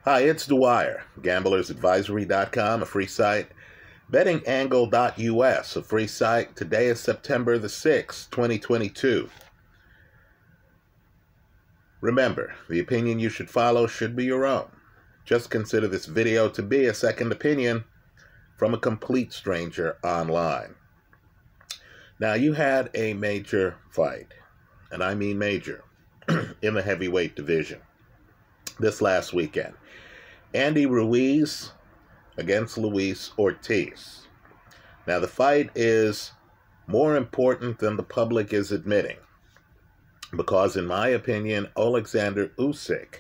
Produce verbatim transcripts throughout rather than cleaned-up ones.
Hi, it's Dwyer, gamblers advisory dot com, a free site, betting angle dot U S, a free site. Today is September the sixth, twenty twenty-two. Remember, the opinion you should follow should be your own. Just consider this video to be a second opinion from a complete stranger online. Now, you had a major fight, and I mean major, in the heavyweight division this last weekend. Andy Ruiz against Luis Ortiz. Now, the fight is more important than the public is admitting, because in my opinion, Alexander Usyk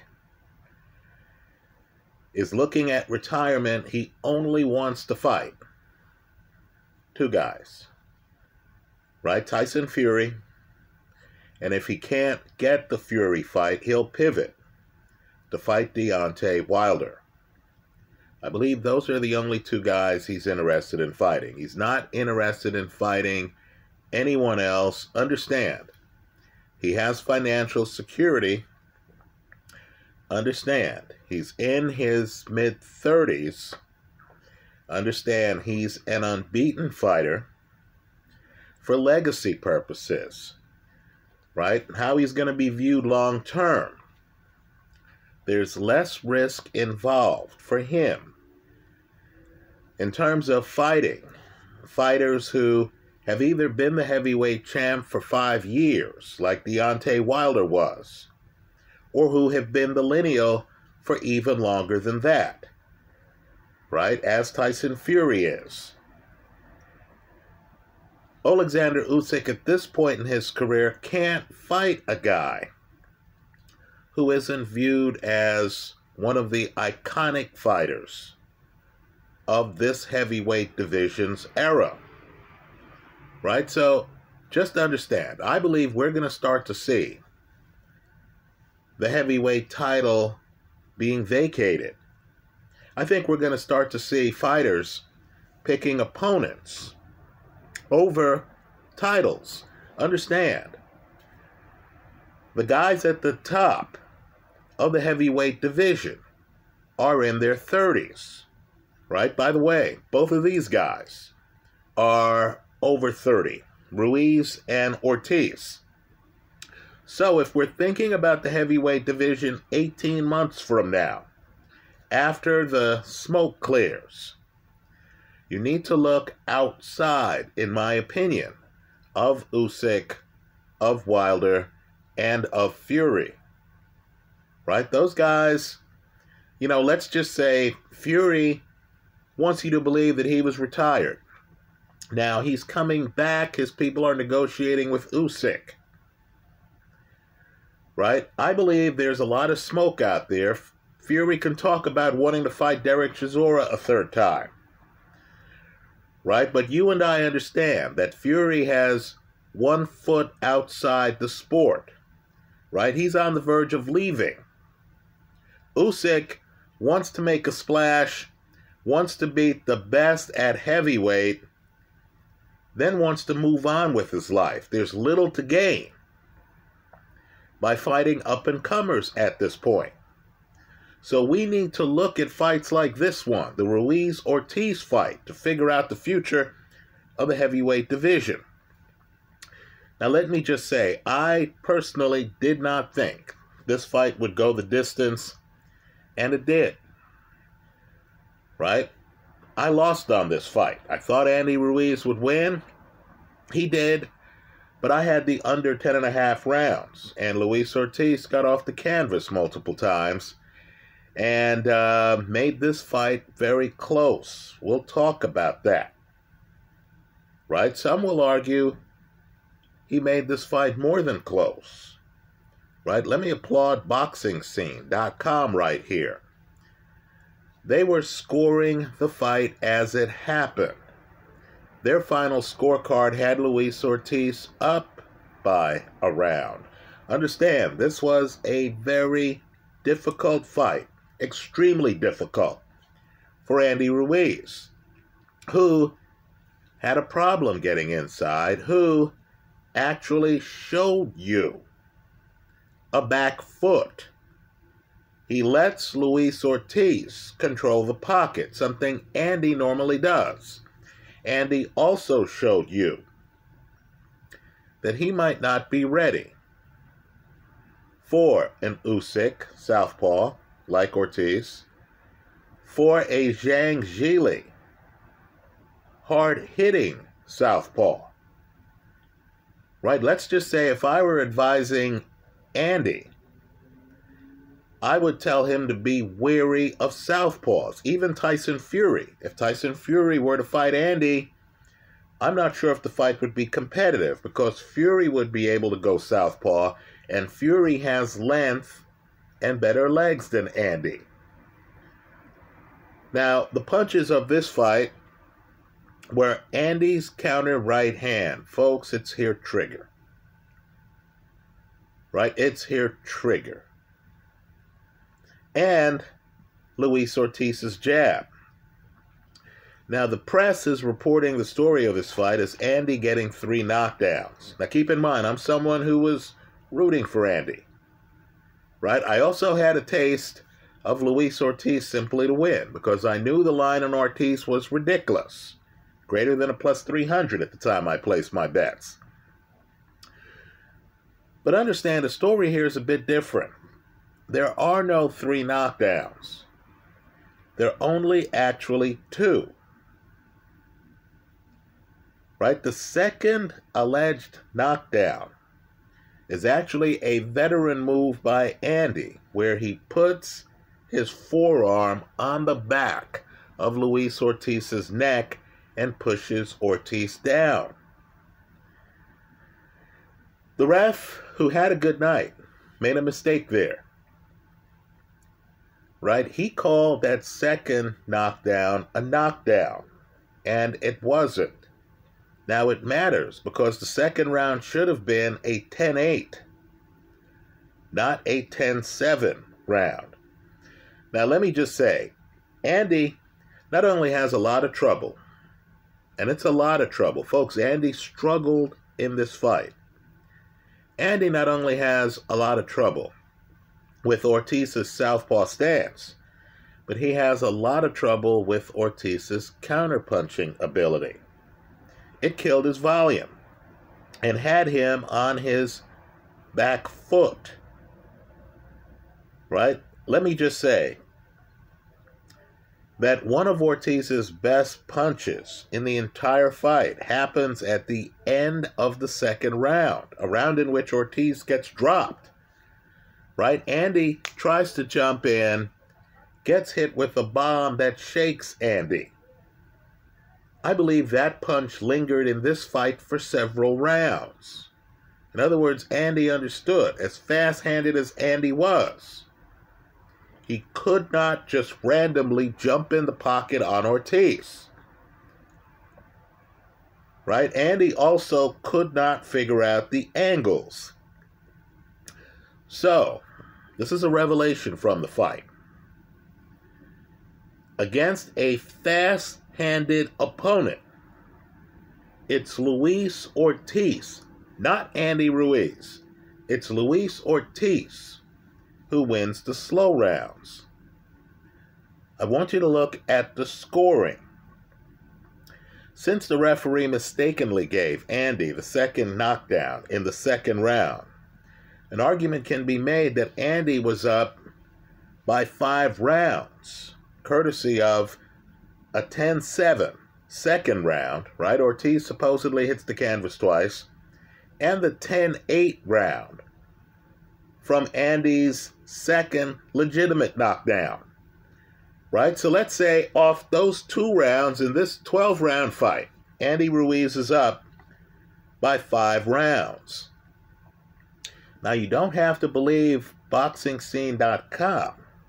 is looking at retirement. He only wants to fight two guys, right? Tyson Fury, and if he can't get the Fury fight, he'll pivot to fight Deontay Wilder. I believe those are the only two guys he's interested in fighting. He's not interested in fighting anyone else. Understand, he has financial security. Understand, he's in his mid-thirties. Understand, he's an unbeaten fighter for legacy purposes, right? How he's going to be viewed long-term. There's less risk involved for him in terms of fighting fighters who have either been the heavyweight champ for five years, like Deontay Wilder was, or who have been the lineal for even longer than that, right, as Tyson Fury is. Alexander Usyk at this point in his career can't fight a guy who isn't viewed as one of the iconic fighters of this heavyweight division's era, right? So just understand, I believe we're going to start to see the heavyweight title being vacated. I think we're going to start to see fighters picking opponents over titles. Understand, the guys at the top of the heavyweight division are in their thirties, right? By the way, both of these guys are over thirty, Ruiz and Ortiz. So if we're thinking about the heavyweight division eighteen months from now, after the smoke clears, you need to look outside, in my opinion, of Usyk, of Wilder, and of Fury, right? Those guys, you know, let's just say Fury wants you to believe that he was retired. Now, he's coming back. His people are negotiating with Usyk, right? I believe there's a lot of smoke out there. Fury can talk about wanting to fight Derek Chisora a third time, right? But you and I understand that Fury has one foot outside the sport, right? He's on the verge of leaving. Usyk wants to make a splash, wants to beat the best at heavyweight, then wants to move on with his life. There's little to gain by fighting up-and-comers at this point. So we need to look at fights like this one, the Ruiz-Ortiz fight, to figure out the future of the heavyweight division. Now, let me just say, I personally did not think this fight would go the distance, and it did, right? I lost on this fight. I thought Andy Ruiz would win. He did, but I had the under ten and a half rounds, and Luis Ortiz got off the canvas multiple times and uh, made this fight very close. We'll talk about that, right? Some will argue he made this fight more than close, right? Let me applaud boxing scene dot com right here. They were scoring the fight as it happened. Their final scorecard had Luis Ortiz up by a round. Understand, this was a very difficult fight, extremely difficult for Andy Ruiz, who had a problem getting inside, who actually showed you a back foot He lets Luis Ortiz control the pocket, something Andy normally does. Andy also showed you that he might not be ready for an Usyk southpaw like Ortiz, for a Zhang Zhili hard-hitting southpaw. Right? Let's just say if I were advising Andy, I would tell him to be wary of southpaws, even Tyson Fury. If Tyson Fury were to fight Andy, I'm not sure if the fight would be competitive because Fury would be able to go southpaw, and Fury has length and better legs than Andy. Now, the punches of this fight were Andy's counter right hand. Folks, it's here trigger. Right? It's here trigger. And Luis Ortiz's jab. Now, the press is reporting the story of this fight as Andy getting three knockdowns. Now, keep in mind, I'm someone who was rooting for Andy. Right? I also had a taste of Luis Ortiz simply to win because I knew the line on Ortiz was ridiculous. Greater than a plus three hundred at the time I placed my bets. But understand, the story here is a bit different. There are no three knockdowns. There are only actually two. Right? The second alleged knockdown is actually a veteran move by Andy, where he puts his forearm on the back of Luis Ortiz's neck and pushes Ortiz down. The ref, who had a good night, made a mistake there. Right? He called that second knockdown a knockdown, and it wasn't. Now it matters because the second round should have been a ten eight, not a ten seven round. Now let me just say, Andy not only has a lot of trouble, and it's a lot of trouble. Folks, Andy struggled in this fight. Andy not only has a lot of trouble with Ortiz's southpaw stance, but he has a lot of trouble with Ortiz's counterpunching ability. It killed his volume and had him on his back foot. Right? Let me just say that one of Ortiz's best punches in the entire fight happens at the end of the second round, a round in which Ortiz gets dropped. Right? Andy tries to jump in, gets hit with a bomb that shakes Andy. I believe that punch lingered in this fight for several rounds. In other words, Andy understood, as fast-handed as Andy was, he could not just randomly jump in the pocket on Ortiz. Right? Andy also could not figure out the angles. So, this is a revelation from the fight. Against a fast-handed opponent, it's Luis Ortiz, not Andy Ruiz. It's Luis Ortiz who wins the slow rounds. I want you to look at the scoring. Since the referee mistakenly gave Andy the second knockdown in the second round, an argument can be made that Andy was up by five rounds, courtesy of a ten seven second round, right? Ortiz supposedly hits the canvas twice, and the ten eight round from Andy's second legitimate knockdown, right? So let's say off those two rounds in this twelve round fight, Andy Ruiz is up by five rounds. Now, you don't have to believe boxing scene dot com.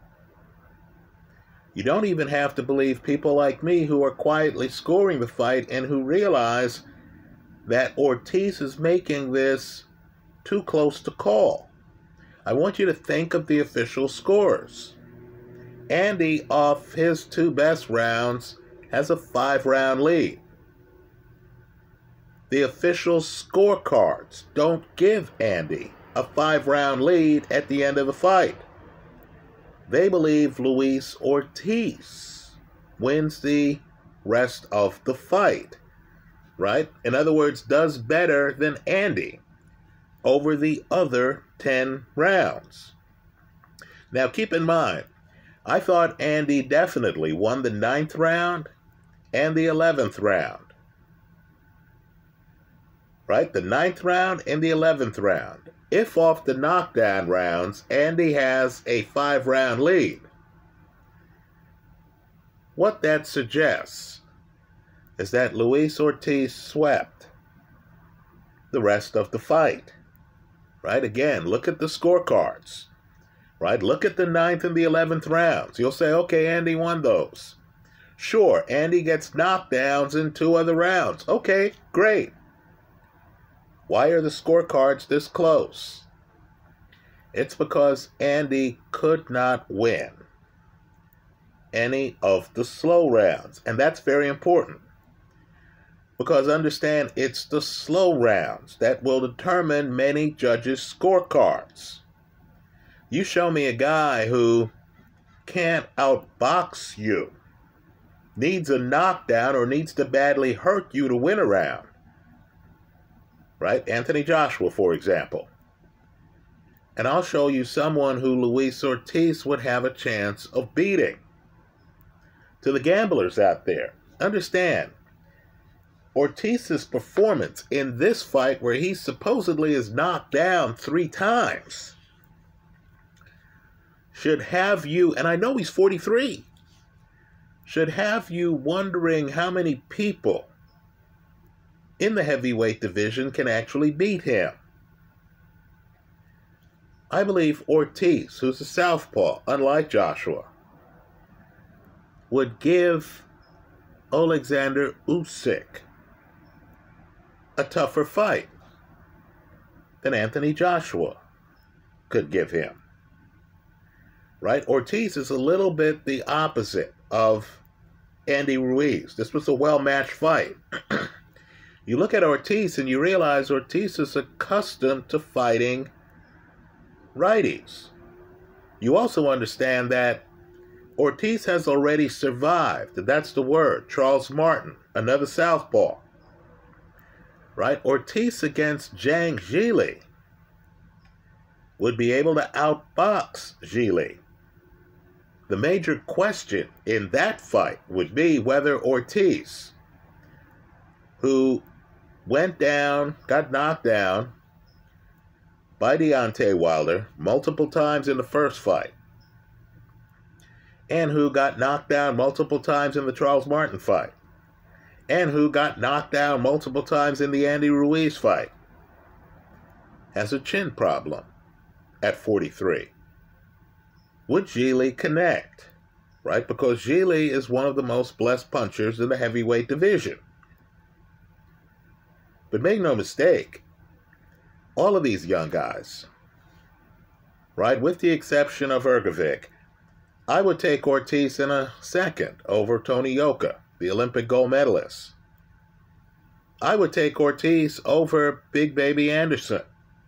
You don't even have to believe people like me who are quietly scoring the fight and who realize that Ortiz is making this too close to call. I want you to think of the official scores. Andy, off his two best rounds, has a five-round lead. The official scorecards don't give Andy a five-round lead at the end of the fight. They believe Luis Ortiz wins the rest of the fight, right? In other words, does better than Andy over the other ten rounds. Now, keep in mind, I thought Andy definitely won the ninth round and the eleventh round. Right? The ninth round and the eleventh round. If off the knockdown rounds, Andy has a five-round lead. What that suggests is that Luis Ortiz swept the rest of the fight. Right? Again, look at the scorecards. Right? Look at the ninth and the eleventh rounds. You'll say, okay, Andy won those. Sure, Andy gets knockdowns in two other rounds. Okay, great. Why are the scorecards this close? It's because Andy could not win any of the slow rounds. And that's very important. Because understand, it's the slow rounds that will determine many judges' scorecards. You show me a guy who can't outbox you, needs a knockdown, or needs to badly hurt you to win a round. Right? Anthony Joshua, for example. And I'll show you someone who Luis Ortiz would have a chance of beating. To the gamblers out there, understand, Ortiz's performance in this fight, where he supposedly is knocked down three times, should have you, and I know he's forty-three, should have you wondering how many people in the heavyweight division can actually beat him. I believe Ortiz, who's a southpaw, unlike Joshua, would give Alexander Usyk a tougher fight than Anthony Joshua could give him. Right? Ortiz is a little bit the opposite of Andy Ruiz. This was a well-matched fight. You look at Ortiz and you realize Ortiz is accustomed to fighting righties. You also understand that Ortiz has already survived, and that's the word, Charles Martin, another southpaw. Right? Ortiz against Zhang Zhili would be able to outbox Zhili. The major question in that fight would be whether Ortiz, who went down, got knocked down by Deontay Wilder multiple times in the first fight, and who got knocked down multiple times in the Charles Martin fight, and who got knocked down multiple times in the Andy Ruiz fight, has a chin problem at forty-three. Would Zhili connect? Right? Because Zhili is one of the most blessed punchers in the heavyweight division. But make no mistake, all of these young guys, right, with the exception of Ergovic, I would take Ortiz in a second over Tony Yoka, the Olympic gold medalist. I would take Ortiz over Big Baby Anderson.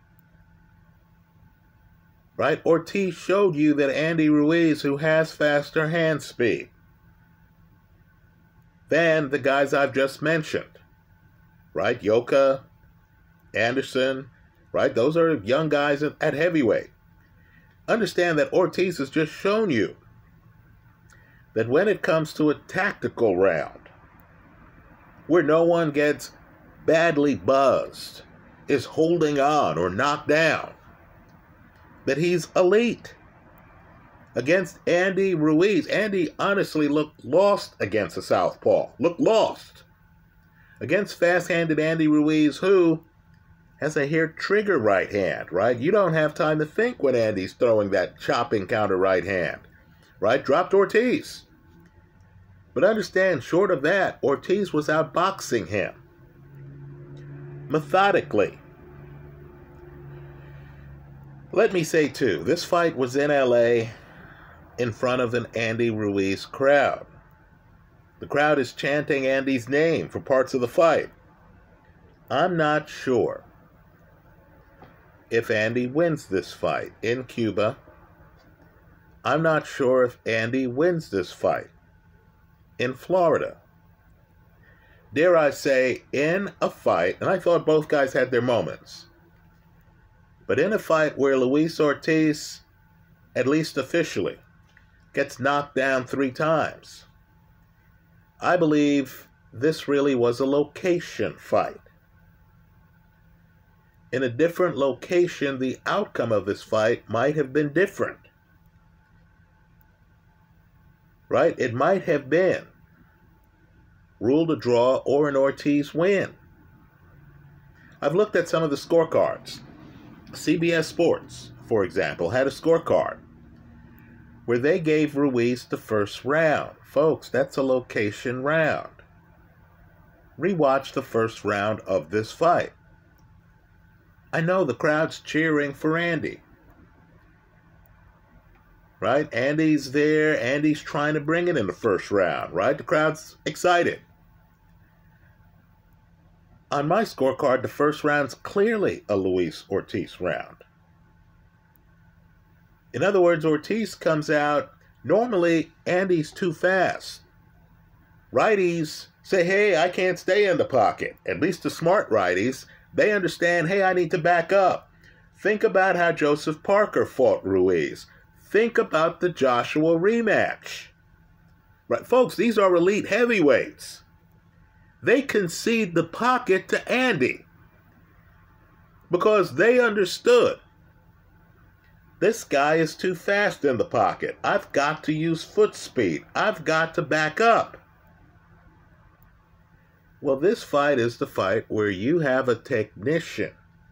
Right? Ortiz showed you that Andy Ruiz, who has faster hand speed than the guys I've just mentioned. Right? Yoka, Anderson, right? Those are young guys at heavyweight. Understand that Ortiz has just shown you that when it comes to a tactical round, where no one gets badly buzzed, is holding on or knocked down, that he's elite. Against Andy Ruiz, Andy honestly looked lost against the southpaw. Looked lost. Against fast-handed Andy Ruiz, who has a hair trigger right hand, right? You don't have time to think when Andy's throwing that chopping counter right hand, right? Dropped Ortiz. But understand, short of that, Ortiz was outboxing him methodically. Let me say, too, this fight was in L A in front of an Andy Ruiz crowd. The crowd is chanting Andy's name for parts of the fight. I'm not sure if Andy wins this fight in Cuba I'm not sure if Andy wins this fight in Florida. Dare I say, in a fight, and I thought both guys had their moments, but in a fight where Luis Ortiz, at least officially, gets knocked down three times, I believe this really was a location fight. In a different location, the outcome of this fight might have been different. Right? It might have been ruled a draw or an Ortiz win. I've looked at some of the scorecards. C B S Sports, for example, had a scorecard where they gave Ruiz the first round. Folks, that's a location round. Rewatch the first round of this fight. I know the crowd's cheering for Andy. Right? Andy's there. Andy's trying to bring it in the first round. Right? The crowd's excited. On my scorecard, the first round's clearly a Luis Ortiz round. In other words, Ortiz comes out. Normally, Andy's too fast. Righties say, hey, I can't stay in the pocket. At least the smart righties, they understand, hey, I need to back up. Think about how Joseph Parker fought Ruiz. Think about the Joshua rematch. Right, folks, these are elite heavyweights. They concede the pocket to Andy because they understood this guy is too fast in the pocket. I've got to use foot speed. I've got to back up. Well, this fight is the fight where you have a technician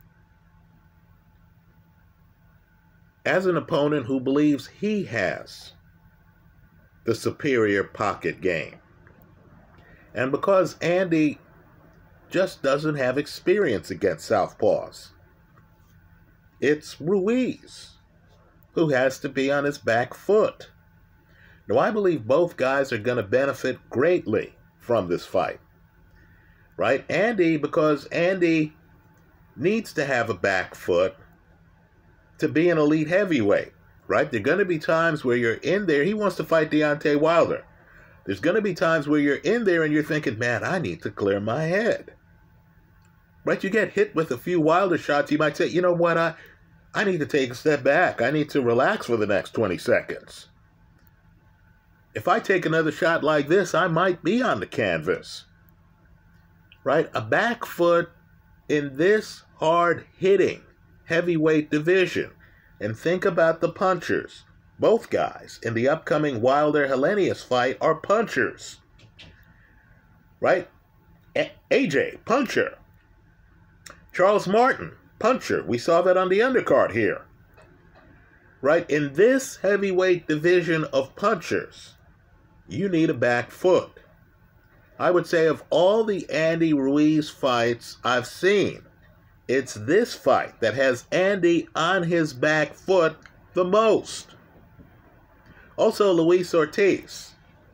as an opponent who believes he has the superior pocket game. And because Andy just doesn't have experience against southpaws, it's Ruiz who has to be on his back foot. Now, I believe both guys are going to benefit greatly from this fight. Right? Andy, because Andy needs to have a back foot to be an elite heavyweight. Right? There are going to be times where you're in there. He wants to fight Deontay Wilder. There's going to be times where you're in there and you're thinking, man, I need to clear my head. Right? You get hit with a few Wilder shots. You might say, you know what? I, I need to take a step back. I need to relax for the next twenty seconds. If I take another shot like this, I might be on the canvas. Right? A back foot in this hard-hitting heavyweight division. And think about the punchers. Both guys in the upcoming Wilder-Helenius fight are punchers. Right? A- AJ, puncher. Charles Martin, puncher. We saw that on the undercard here. Right? In this heavyweight division of punchers, you need a back foot. I would say of all the Andy Ruiz fights I've seen, it's this fight that has Andy on his back foot the most. Also, Luis Ortiz,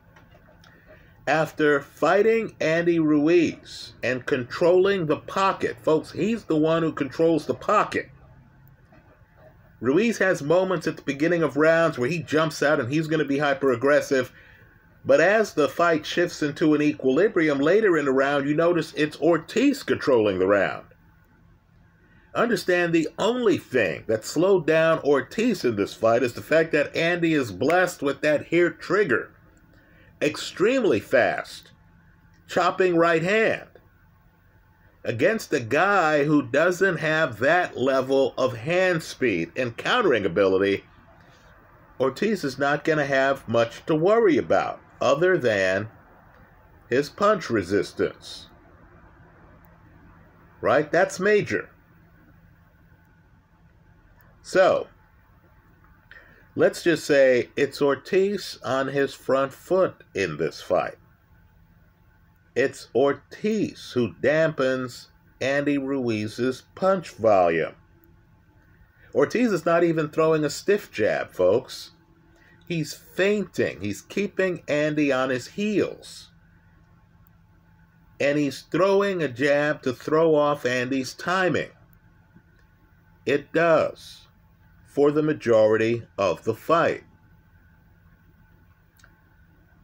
after fighting Andy Ruiz and controlling the pocket, folks, he's the one who controls the pocket. Ruiz has moments at the beginning of rounds where he jumps out and he's going to be hyper-aggressive. But as the fight shifts into an equilibrium later in the round, you notice it's Ortiz controlling the round. Understand the only thing that slowed down Ortiz in this fight is the fact that Andy is blessed with that hair trigger. Extremely fast. Chopping right hand. Against a guy who doesn't have that level of hand speed and countering ability, Ortiz is not going to have much to worry about other than his punch resistance. Right? That's major. So, let's just say it's Ortiz on his front foot in this fight. It's Ortiz who dampens Andy Ruiz's punch volume. Ortiz is not even throwing a stiff jab, folks. He's feinting. He's keeping Andy on his heels. And he's throwing a jab to throw off Andy's timing. It does. For the majority of the fight.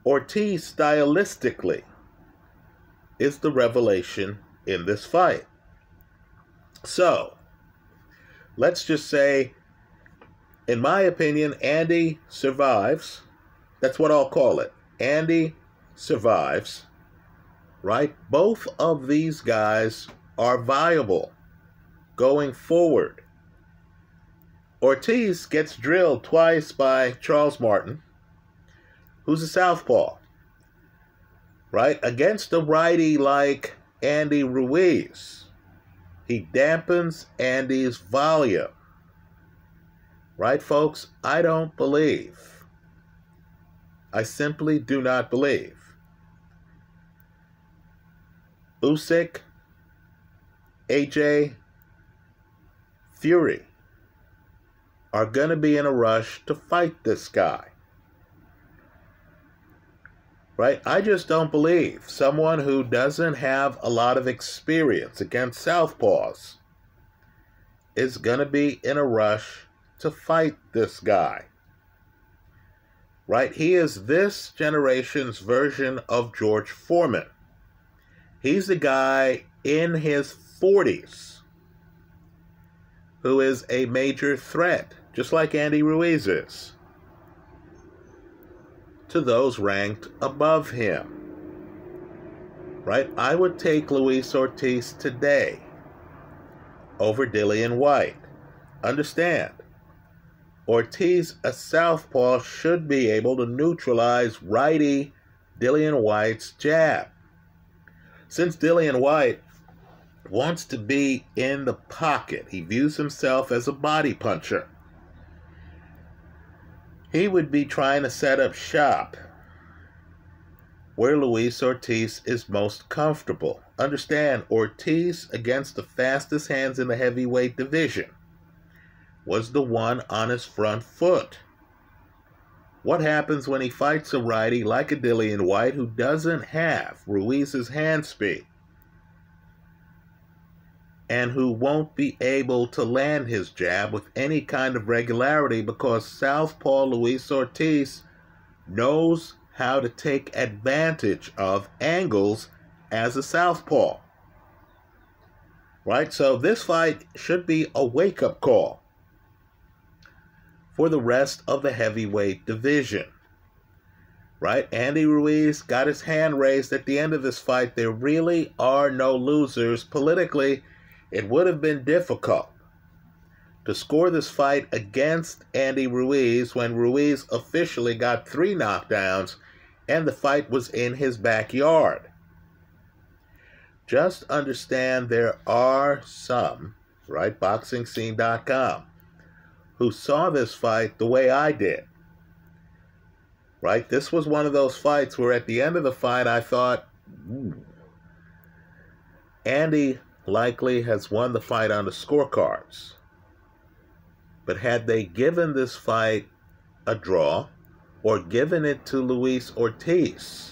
Ortiz stylistically is the revelation in this fight. So, let's just say, in my opinion, Andy survives. That's what I'll call it. Andy survives, right? Both of these guys are viable going forward. Ortiz gets drilled twice by Charles Martin, who's a southpaw, right? Against a righty like Andy Ruiz, he dampens Andy's volume. Right, folks? I don't believe. I simply do not believe Usyk, A J, Fury are going to be in a rush to fight this guy. Right? I just don't believe someone who doesn't have a lot of experience against southpaws is going to be in a rush to fight this guy. Right? He is this generation's version of George Foreman. He's a guy in his forties who is a major threat, just like Andy Ruiz is, to those ranked above him. Right? I would take Luis Ortiz today over Dillian Whyte. Understand, Ortiz, a southpaw, should be able to neutralize righty Dillian Whyte's jab. Since Dillian Whyte wants to be in the pocket, he views himself as a body puncher, he would be trying to set up shop where Luis Ortiz is most comfortable. Understand, Ortiz, against the fastest hands in the heavyweight division, was the one on his front foot. What happens when he fights a righty like a Dillian Whyte who doesn't have Ruiz's hand speed and who won't be able to land his jab with any kind of regularity because southpaw Luis Ortiz knows how to take advantage of angles as a southpaw? Right? So this fight should be a wake-up call for the rest of the heavyweight division. Right? Andy Ruiz got his hand raised at the end of this fight. There really are no losers. Politically, it would have been difficult to score this fight against Andy Ruiz when Ruiz officially got three knockdowns and the fight was in his backyard. Just understand there are some, right, boxing scene dot com, who saw this fight the way I did. Right? This was one of those fights where at the end of the fight I thought, ooh, Andy likely has won the fight on the scorecards. But had they given this fight a draw or given it to Luis Ortiz,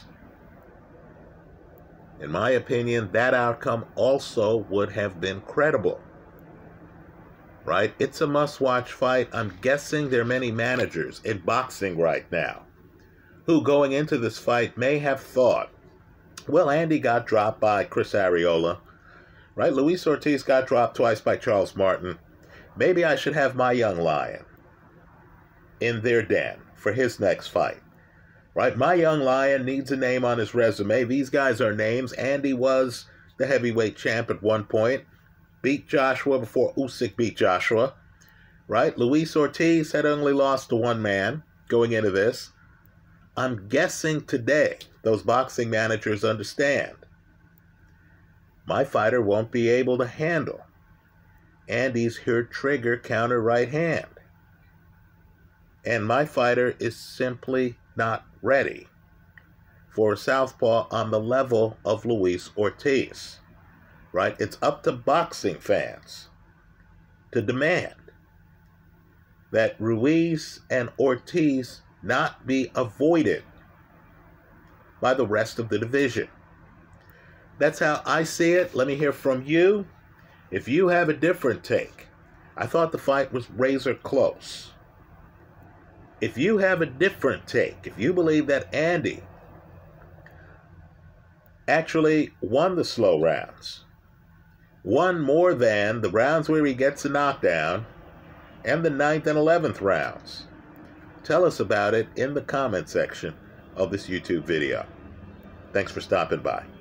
in my opinion, that outcome also would have been credible. Right? It's a must-watch fight. I'm guessing there are many managers in boxing right now who, going into this fight, may have thought, well, Andy got dropped by Chris Arreola. Right? Luis Ortiz got dropped twice by Charles Martin. Maybe I should have my young lion in their den for his next fight. Right? My young lion needs a name on his resume. These guys are names. Andy was the heavyweight champ at one point. Beat Joshua before Usyk beat Joshua. Right? Luis Ortiz had only lost to one man going into this. I'm guessing today those boxing managers understand my fighter won't be able to handle Andy's here trigger counter right hand. And my fighter is simply not ready for a southpaw on the level of Luis Ortiz. Right? It's up to boxing fans to demand that Ruiz and Ortiz not be avoided by the rest of the division. That's how I see it. Let me hear from you. If you have a different take, I thought the fight was razor close. If you have a different take, if you believe that Andy actually won the slow rounds. Won more than the rounds where he gets a knockdown and the ninth and eleventh rounds. Tell us about it in the comment section of this YouTube video. Thanks for stopping by.